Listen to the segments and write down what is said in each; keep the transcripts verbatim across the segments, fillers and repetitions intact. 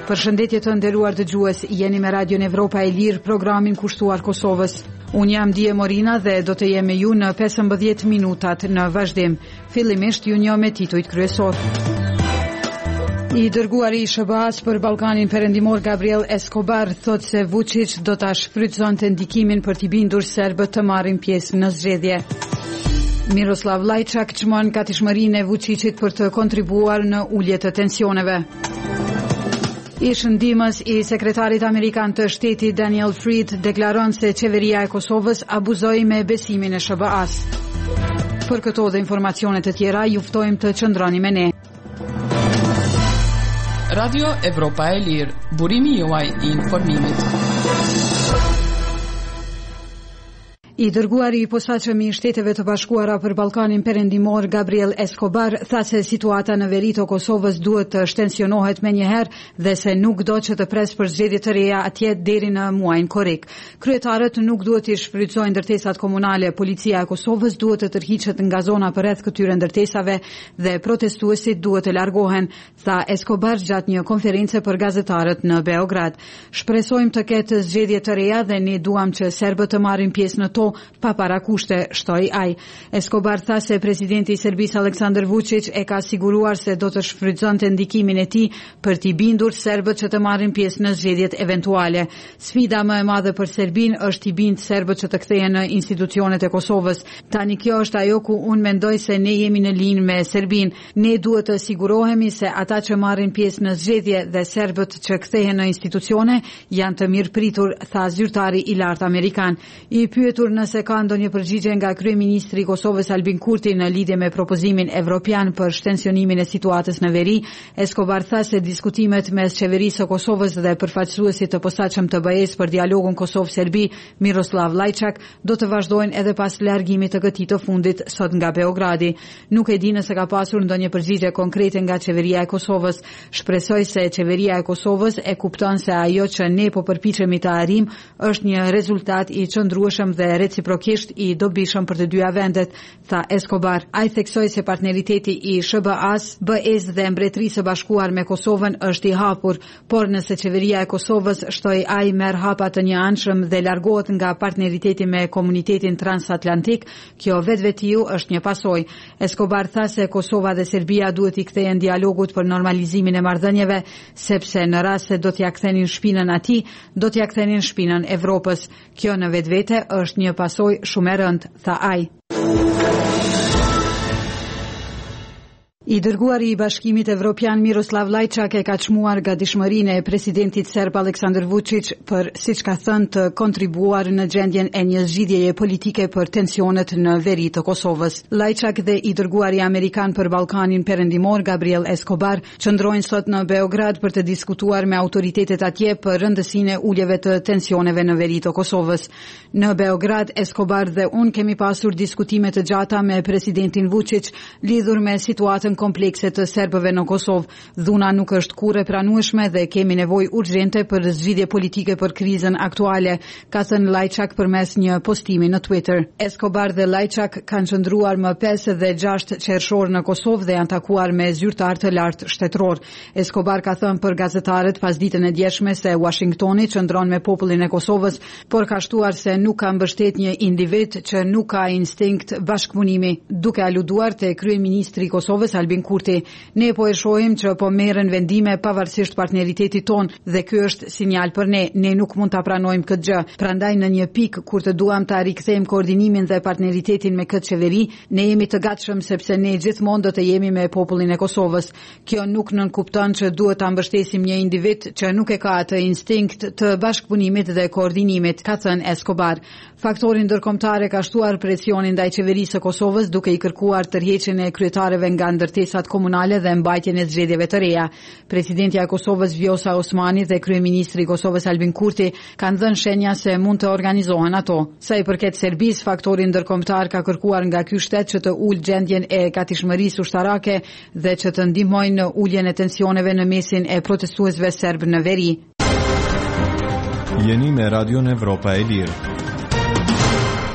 Përshëndetje të nderuar dëgjues, jeni me Radion Evropa e Lirë, programin kushtuar Kosovës. Unë jam Dije Morina dhe do të jem me ju në pesëmbëdhjetë minutat në vazhdim. Fillimisht ju njoh me titujt kryesor. I dërguari i S B A-s për Ballkanin Perëndimor Gabriel Escobar thot se Vučić do ta shfrytëzonte ndikimin për t'i bindur serbët të marrin pjesë në zgjedhje. Miroslav Lajčak çmon gatishmërinë e Vučićit për të kontribuar në ulje të tensioneve. Ish ndihmës i sekretarit amerikan të shtetit Daniel Fried deklaron se qeveria e Kosovës abuzoi me besimin e S B A-s. Për këto dhe informacione të tjera, ju ftojmë të qëndroni me ne. Radio Evropa e Lirë, burimi juaj i informimit. I dërguari i posaçëm i Shteteve të Bashkuara për Ballkanin Perëndimor Gabriel Escobar tha se situata në veri të Kosovës duhet të shtensionohet menjëherë dhe se nuk do që të pres për zgjedhje të reja atje deri në muajin korrik. Kryetarët nuk duhet të shfrytëzojnë ndërtesat komunale, policia e Kosovës duhet të tërhiqet nga zona përreth këtyre ndërtesave dhe protestuesit duhet të largohen, tha Escobar gjatë një konference për gazetarët në Beograd. Shpresojmë të ketë zgjedhje të reja dhe ne duam që serbët të marrin pjesë në to pa para kushte, shtoi ai. Escobar tha se presidenti i Serbisë Aleksandar Vučić e ka siguruar se do të shfrytëzonte ndikimin e tij për t'i bindur serbët që të marrin pjesë në zgjedhjet eventuale. Sfida më e madhe për Serbinë është t'i bind serbët që të kthehen në institucionet e Kosovës. Tani kjo është ajo ku unë mendoj se ne jemi në linjë me Serbinë. Ne duhet të sigurohemi se ata që marrin pjesë në zgjedhje dhe serbët që kthehen në institucione janë të mirëpritur, tha zyrtari i lartë amerikan. I pyetur nëse ka ndonjë përgjigje nga kryeministri i Kosovës Albin Kurti në lidhje me propozimin evropian për shtensionimin e situatës në veri, Escobar tha se diskutimet mes qeverisë së Kosovës dhe përfaqësuesit të posaçëm të B E-s për dialogun Kosovë-Serbi, Miroslav Lajčak, do të vazhdojnë edhe pas largimit të këtij të fundit sot nga Beogradi. Nuk e di nëse ka pasur ndonjë përgjigje konkrete nga qeveria e Kosovës. Shpresoj se qeveria e Kosovës e kupton se ajo që ne po përpiqemi të arrijmë është një rezultat i qëndrueshëm dhe reciprokisht i dobishëm për të dyja vendet, tha Escobar. Ai theksoi se partneriteti i S B A-s, B E-s dhe Mbretërisë së Bashkuar me Kosovën është i hapur, por nëse qeveria e Kosovës, shtoi ai, merr hapa të njëanshëm dhe largohet nga partneriteti me komunitetin transatlantik, kjo vetvetiu është një pasojë. Escobar tha se Kosova dhe Serbia duhet i kthehen dialogut për normalizimin e marrëdhënieve, sepse në rast se do t'ia kthenin shpinën atij, do t'ia kthenin shpinën Evropës. Kjo në vetvete është një pasojë shumë e rëndë, tha ai. I dërguari i Bashkimit Evropian Miroslav Lajčak e ka çmuar gatishmërinë e presidentit serb Aleksandar Vučić për, siç ka thënë, të kontribuar në gjendjen e një zgjidhjeje politike për tensionet në veri të Kosovës. Lajčak dhe i dërguari amerikan për Ballkanin Perëndimor Gabriel Escobar qëndrojnë sot në Beograd për të diskutuar me autoritetet atje për rëndësinë e uljeve të tensioneve në veri të Kosovës. Në Beograd, Escobar dhe unë kemi pasur diskutime të gjata me presidentin Vučić lidhur me situatën komplekse të serbëve në Kosovë. Dhuna nuk është kurrë e pranueshme dhe kemi nevojë urgjente për zgjidhje politike për krizën aktuale, ka thënë Lajčak përmes një postimi në Twitter. Escobar dhe Lajčak kanë qëndruar më pesë dhe gjashtë qershor në Kosovë dhe janë takuar me zyrtar të lartë shtetëror. Escobar ka thënë për gazetarët pas ditën e djeshme se Washingtoni qëndron me popullin e Kosovës, por ka shtuar se nuk ka mbështet një individ që nuk ka instinkt bashkëpunimi, duke aluduar te kryeministri i Kosovës Albin Kurti. Ne po e shohim që po merren vendime pavarësisht partneritetit ton dhe ky është sinjal për ne. Ne nuk mund ta pranojmë këtë gjë. Prandaj në një pikë kur të duam ta rikthejmë koordinimin dhe partneritetin me këtë qeveri, ne jemi të gatshëm sepse ne gjithmonë do të jemi me popullin e Kosovës. Kjo nuk nënkupton që duhet ta mbështesim një individ që nuk e ka atë instinkt të bashkëpunimit dhe koordinimit, ka thënë Escobar. Faktori ndërkombëtar e ka shtuar presionin ndaj qeverisë së Kosovës duke i kërkuar tërheqjen e kryetarëve nga ndërtesat komunale dhe mbajtjen e zgjedhjeve të reja. Presidentja e Kosovës Vjosa Osmani dhe kryeministri i Kosovës Albin Kurti kanë dhënë shenja se mund të organizohen ato. Sa i përket Serbisë, faktori ndërkombëtar ka kërkuar nga ky shtet që të ulë gjendjen e gatishmërisë ushtarake dhe që të ndihmojnë në uljen e tensioneve në mesin e protestuesve serb në veri. Jeni me Radion Evropa e Lirë.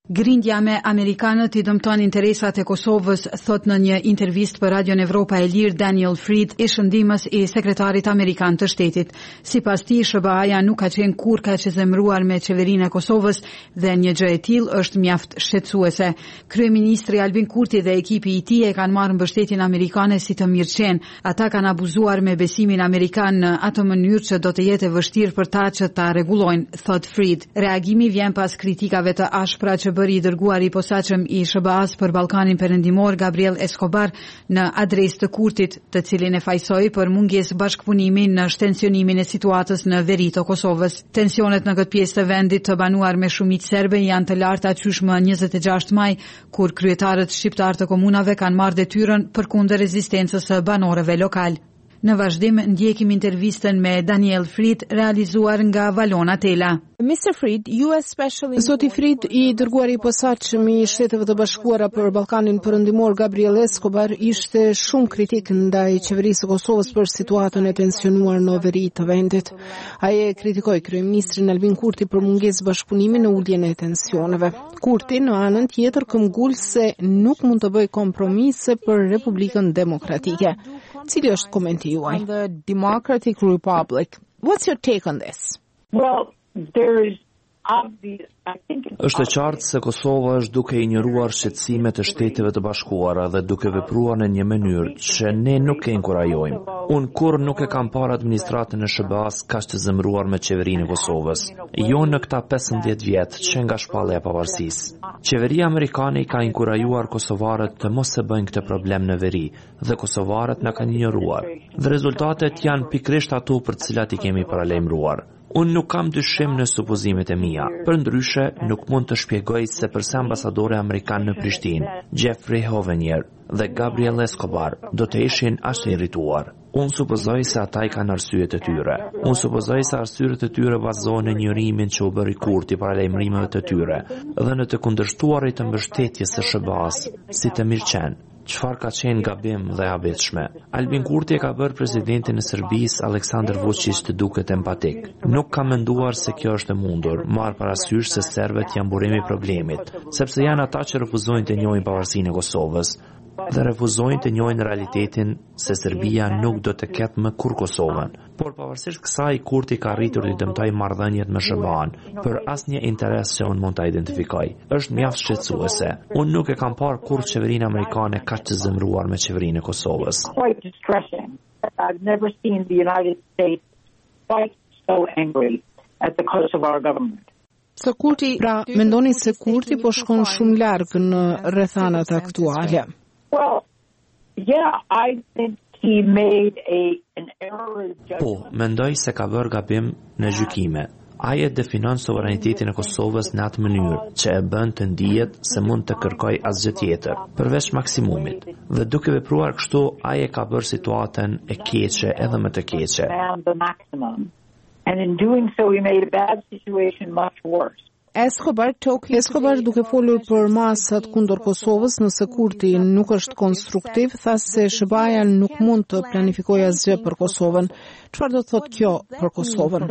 Grindja me amerikanët i dëmton interesat e Kosovës, thot në një intervistë për Radion Evropa e Lirë Daniel Fried, i shëndimës i sekretarit amerikan të shtetit. Sipas tij, S B A-ja nuk ka qenë kur kaq e zemëruar me qeverinë e Kosovës dhe një gjë e tillë është mjaft shqetësuese. Kryeministri Albin Kurti dhe ekipi i tij e kanë marrë mbështetjen amerikane si të mirëqen. Ata kanë abuzuar me besimin amerikan në atë mënyrë që do të jetë e vështirë për ta që ta rregullojnë, thot Fried. Reagimi vjen pas kritikave të ashpra që bëri i dërguari i posaçëm i S B A-s për Ballkanin Perëndimor Gabriel Escobar në adresë të Kurtit, të cilin e fajsoi për mungesë bashkëpunimi në shtensionimin e situatës në veri të Kosovës. Tensionet në këtë pjesë të vendit të banuar me shumicë serbe janë të larta qysh më njëzet e gjashtë maj, kur kryetarët shqiptar të komunave kanë marrë detyrën përkundër rezistencës së banorëve lokal. Në vazhdim ndjekim intervistën me Daniel Fried realizuar nga Valona Tela. mister Fried, U S Special Zoti Fried, i dërguari i posaçëm i Shteteve të Bashkuara për Ballkanin Perëndimor Gabriel Escobar ishte shumë kritik ndaj qeverisë së Kosovës për situatën e tensionuar në veri të vendit. Ai e kritikoi kryeministrin Albin Kurti për mungesë bashkëpunimi në uljen e tensioneve. Kurti në anën tjetër këmbgul se nuk mund të bëj kompromise për Republikën Demokratike. Cili është komenti juaj? The Democratic Republic. What's your take on this? Well, there is obvious, I think Është e qartë se Kosova është duke injoruar shqetësimet e Shteteve të Bashkuara dhe duke vepruar në një mënyrë që ne nuk e inkurajojmë. Unë kur nuk e kam parë administratën e S B A-s kaq të zemëruar me qeverinë e Kosovës. Jo në këta pesëmbëdhjetë vjet që nga shpallja e pavarësisë. Qeveria amerikane i ka inkurajuar kosovarët të mos e bëjnë këtë problem në veri dhe kosovarët na kanë injoruar. Dhe rezultatet janë pikërisht ato për të cilat i kemi paralajmëruar. Unë nuk kam dyshim në supozimet e mia. Për ndryshe, nuk mund të shpjegoj se përse ambasadori amerikan në Prishtinë, Jeffrey Hovenier dhe Gabriel Escobar do të ishin aq të irrituar. Unë supozoj se ata i kanë arsyet e tyre. Unë supozoj se arsyet e tyre bazohen në njërimin që u bëri Kurti para lajmërimeve të tyre dhe në të kundërshtuarit të mbështetjes së S B A-s si të mirëqen. Çfarë ka qenë gabim dhe habitshme. Albin Kurti e ka bërë presidentin e Serbisë Aleksandar Vučić të duket empatik. Nuk ka menduar se kjo është e mundur, marr parasysh se serbët janë burimi i problemit, sepse janë ata që refuzojnë të njohin pavarësinë e Kosovës dhe refuzojnë të njohin realitetin se Serbia nuk do të ketë më kur Kosovën. Por pavarësisht kësaj, Kurti ka arritur të dëmtojë marrëdhëniet me S B A-n për asnjë interes që unë mund ta identifikoj. Është mjaft shqetësuese. Unë nuk e kam parë kur qeverinë amerikane kaq të zemëruar me qeverinë e Kosovës. quite distressing. I've never seen the United States quite so angry at the Kosovar government. Se Kurti, pra, mendoni se Kurti po shkon shumë larg në rrethanat aktuale. Well, yeah, I think he made a an error in judgment. Po, mendoj se ka bërë gabim në gjykime. Ai e definon sovranitetin e Kosovës në atë mënyrë që e bën të ndihet se mund të kërkoj asgjë tjetër, përveç maksimumit. Dhe duke vepruar kështu, ai e ka bërë situatën e keqe edhe më të keqe. Demand the maximum. And in doing so, he made a bad situation much worse. Escobar, Escobar duke folur për masat kundër Kosovës nëse Kurti nuk është konstruktiv, tha se S B A-ja nuk mund të planifikojë asgjë për Kosovën. Çfarë do të thotë kjo për Kosovën?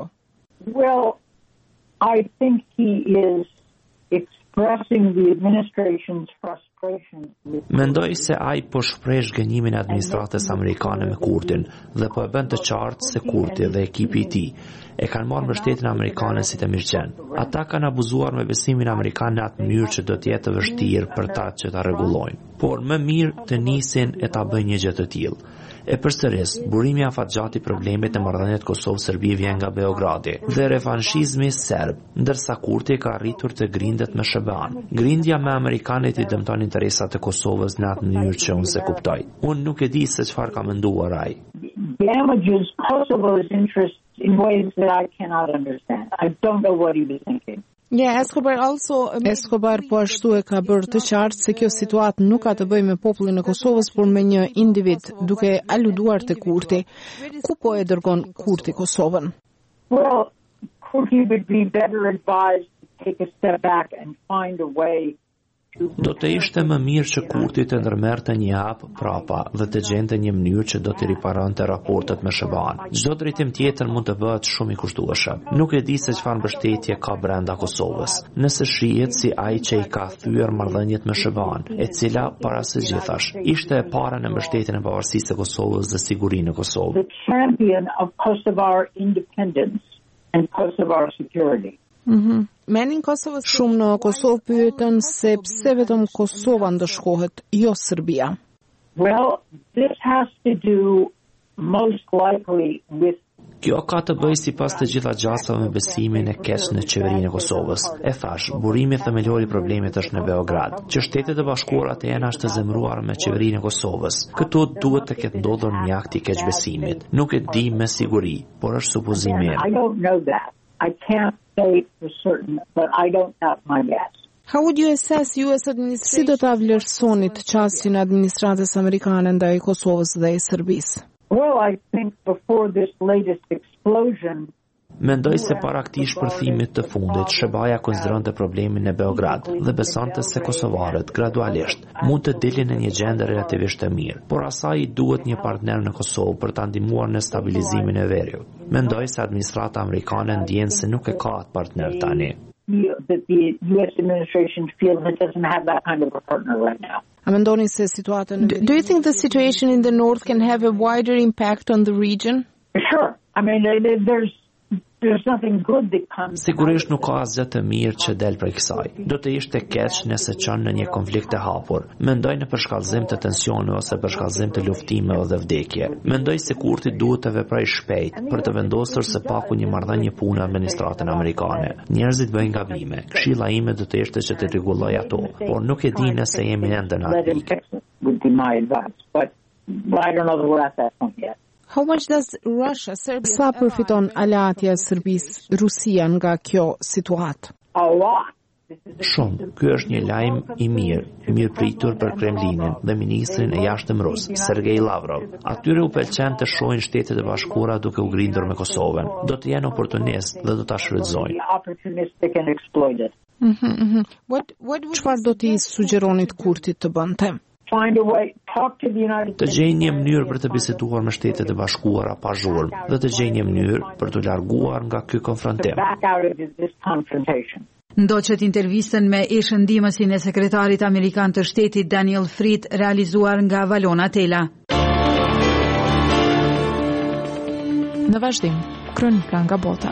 Well, I think he is expressing the administration's frustration with Mendoj se ai po shpreh zhgënjimin e administratës amerikane me Kurtin dhe po e bën të qartë se Kurti dhe ekipi i tij e kanë marrë mbështetjen amerikane si të mirëqen. Ata kanë abuzuar me besimin amerikan në atë mënyrë që do të jetë vështirë për ta që ta rregullojnë. Por më mirë të nisin e ta bëjnë një gjë të tillë. E përsëris, burimi afatgjati problemet e marrëdhëniet Kosovë-Serbi vjen nga Beogradi dhe revanshizmi serb, ndërsa Kurti ka arritur të grindet me S B A-n. Grindja me amerikanët i dëmton interesat e Kosovës në atë mënyrë që unë se kuptoj. Unë nuk e di se çfarë ka menduar ai. damages Kosovo's interests in ways that I cannot understand. I don't know what he was thinking. Yeah, Escobar also Escobar po ashtu e ka bërë të qartë se kjo situatë nuk ka të bëjë me popullin e Kosovës, por me një individ, duke aluduar te Kurti. Ku po e dërgon Kurti Kosovën? Well, Kurti would be better advised to take a step back and find a way Do të ishte më mirë që Kurti të ndërmerrte një hap prapa dhe të gjente një mënyrë që do të riparante raportet me S B A-n. Çdo drejtim tjetër mund të bëhet shumë i kushtueshëm. Nuk e di se çfarë mbështetje ka brenda Kosovës. Nëse shihet si ai që i ka thyer marrëdhëniet me S B A-n, e cila para së gjithash ishte e para në mbështetjen e pavarësisë së Kosovës dhe sigurinë në Kosovë. The champion of Kosovar independence and Kosovar security. Mhm. Shumë në Kosovë pyeten se pse vetëm Kosova ndëshkohet, jo Serbia. Well, this has to do most likely with Kjo ka të bëjë sipas të gjitha gjasave me besimin e keq në qeverinë e Kosovës. E thash, burimi themelor i problemit është në Beograd, që Shtetet e Bashkuara të jena është të zemruar me qeverinë e Kosovës. Këtu duhet të ketë ndodhur një akt i keqbesimit. Nuk e di me siguri, por është supozimi im. I don't know that. I can't say for certain, but I don't have my guess. How would you assess U S administration? Si do ta vlerësoni të qasjen e administratës amerikane ndaj Kosovës dhe Serbisë? Well, I think before this latest explosion, Mendoj se para këtij shpërthimit të fundit, S B A-ja konsideronte problemin në Beograd dhe besonte se kosovarët gradualisht mund të dilin në një gjendje relativisht të mirë, por asaj duhet një partner në Kosovë për ta ndihmuar në stabilizimin e veriut. Mendoj se administrata amerikane ndjen se nuk e ka atë partner tani. that the U S administration feels it doesn't have that kind of a partner right now. A mendoni se situata në Do you think the situation in the north can have a wider impact on the region? Sure. I mean, there's there's nothing good that comes. Sigurisht nuk ka asgjë të mirë që del prej kësaj. Do të ishte keq nëse çon në një konflikt të hapur. Mendoj në përshkallëzim të tensioneve ose përshkallëzim të luftimeve dhe vdekje. Mendoj se Kurti duhet të veprojë shpejt për të vendosur së paku një marrëdhënie pune me administratën amerikane. Njerëzit bëjnë gabime. Këshilla ime do të ishte që të rregulloj ato, por nuk e di nëse jemi ende në atë pikë. Would be my advice, but I don't know that we're at that point yet. How much does Russia, Serbia, Sa përfiton aleatja e Serbisë, Rusia nga kjo situatë? A lot. Shumë. Ky është një lajm i mirë, i mirë pritur për Kremlinin dhe ministrin e jashtëm rus, Sergej Lavrov. Atyre u pëlqen të shohin Shtetet e Bashkuara duke u grindur me Kosovën. Do të jenë oportunist dhe do ta shfrytëzojnë. Çfarë do t'i sugjeronit Kurtit të bënte? Find a way, talk to the United Të gjejnë një mënyrë për të biseduar me Shtetet e Bashkuara pa zhurmë dhe të gjejnë një mënyrë për të larguar nga ky konfrontim. back out of this confrontation. Ndoqët intervistën me ish-ndihmësin e sekretarit amerikan të shtetit Daniel Fried, realizuar nga Valona Tela. Në vazhdim, kronika nga bota.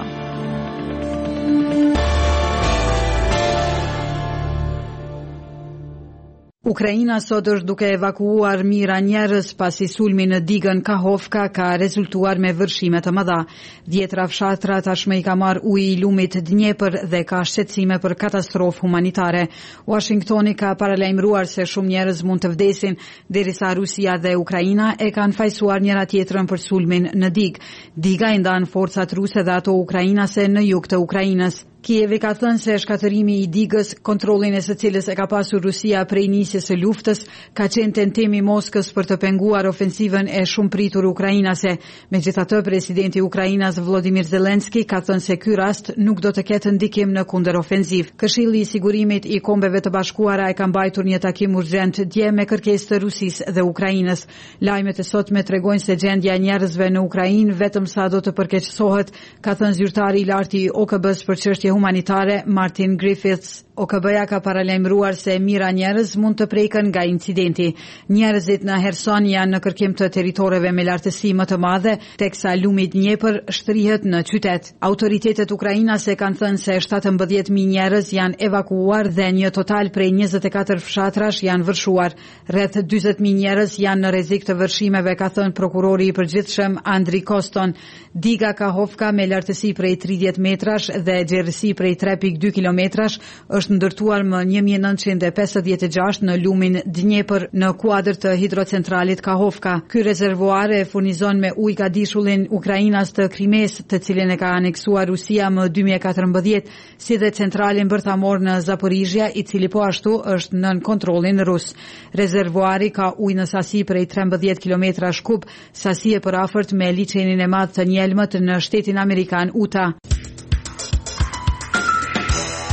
Ukraina sot është duke evakuuar mijëra njerëz pasi sulmi në digën Kahovka ka rezultuar me vërshime të mëdha. Dhjetra fshatra tashmë i ka marrë uji i lumit Dnjepër dhe ka shqetësime për katastrofë humanitare. Washingtoni ka paralajmëruar se shumë njerëz mund të vdesin, derisa Rusia dhe Ukraina e kanë fajsuar njëra tjetrën për sulmin në digë. Diga i ndan forcat ruse dhe ato ukrainase në jug të Ukrainës. Kievi ka thënë se shkatërimi i digës, kontrollin e së cilës e ka pasur Rusia prej nisjes së luftës, ka qenë tentimi i Moskës për të penguar ofensivën e shumë pritur ukrainase. Megjithatë, presidenti i Ukrainës Volodymyr Zelensky ka thënë se ky rast nuk do të ketë ndikim në kundërofensiv. Këshilli i Sigurimit i Kombeve të Bashkuara e ka mbajtur një takim urgjent dje me kërkesë të Rusisë dhe Ukrainës. Lajmet e sotme tregojnë se gjendja e njerëzve në Ukrainë vetëm sa do të përkeqësohet, ka thënë zyrtari i lartë i O K B-s për çështje humanitare Martin Griffiths. O K B-ja ka paralajmëruar se mijëra njerëz mund të prekën nga incidenti. Njerëzit në Herson janë në kërkim të territoreve me lartësi më të madhe, teksa lumi i Dnjepër shtrihet në qytet. Autoritetet ukrainase kanë thënë se shtatëmbëdhjetë mijë njerëz janë evakuuar dhe një total prej njëzet e katër fshatrash janë vërshuar. Rreth dyzet mijë njerëz janë në rrezik të vërshimeve, ka thënë prokurori i përgjithshëm Andri Koston. Diga Kahovka me lartësi prej tridhjetë metrash dhe gjerësi prej tre pikë dy kilometrash është ndërtuar më një mijë e nëntëqind e pesëdhjetë e gjashtë në lumin Dnjepër në kuadër të hidrocentralit Kahovka. Ky rezervuar e furnizon me ujë gatishtullin Ukrainas të Krimes, të cilin e ka aneksuar Rusia më dy mijë e katërmbëdhjetë, si dhe centralin bërthamor në Zaporizhia, i cili po ashtu është nën kontrollin rus. Rezervuari ka ujë në sasi prej trembëdhjetë kilometrash kub, sasi e përafërt me liçenin e madh të njelmët në shtetin amerikan Utah.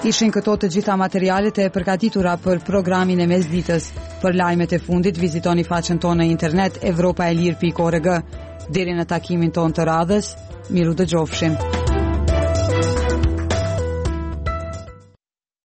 Ishin këto të gjitha materialet e përgatitura për programin e mesditës. Për lajmet e fundit vizitoni faqen tonë në internet evropaelir pikë org. Deri në takimin tonë të radhës, miru dëgjofshim.